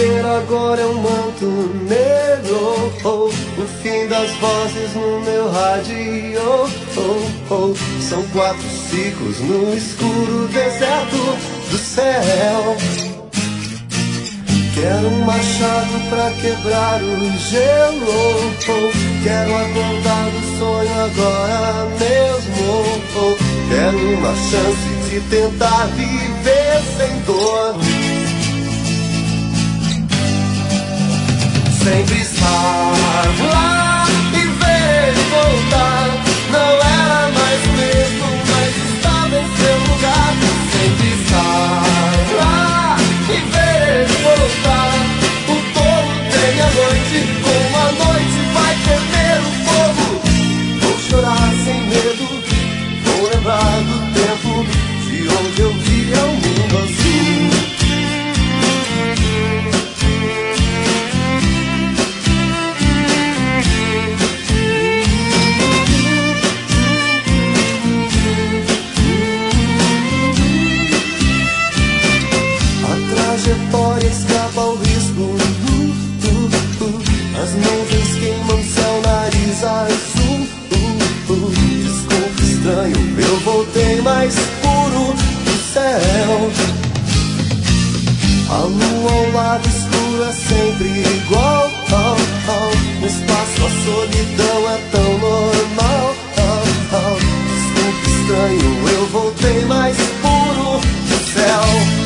viver agora é um manto negro. O fim das vozes no meu rádio. São 4 ciclos no escuro deserto do céu. Quero um machado pra quebrar o gelo. Quero acordar do sonho agora mesmo. Quero uma chance de tentar viver sem dor. Sempre estar lá e ver ele voltar. Não era mais o mesmo, mas estava em seu lugar. Sempre estar lá e ver ele voltar. O tolo tem a noite, como a noite vai temer o fogo. Vou chorar sem medo, vou lembrar do tempo de onde eu via o mundo azul. Trajetória escapa ao risco. As nuvens queimam seu nariz azul. Desculpe, estranho, eu voltei mais puro do céu. A lua ao lado escuro é sempre igual. No espaço a solidão é tão normal. Desculpe, estranho, eu voltei mais puro do céu.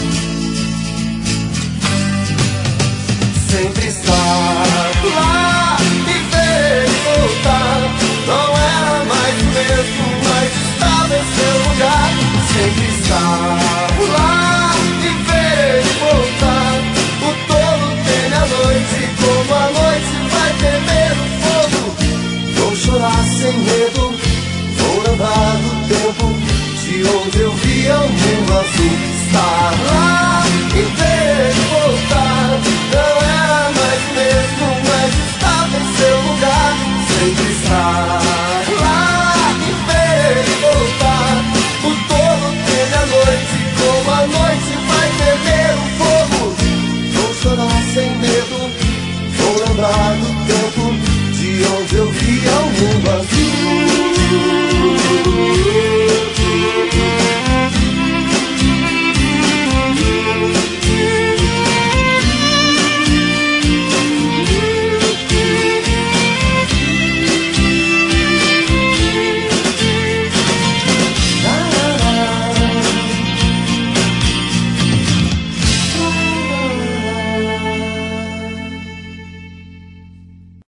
Sempre estar lá e ver ele voltar. Não era mais o mesmo, mas estava em seu lugar. Sempre estar lá e ver ele voltar. O tolo teme a noite, como a noite vai temer o fogo. Vou chorar sem medo, vou lembrar do tempo de onde eu via o mundo azul. Estar lá e ver ele voltar. Não era mais mesmo, mas estava em seu lugar. Sempre estar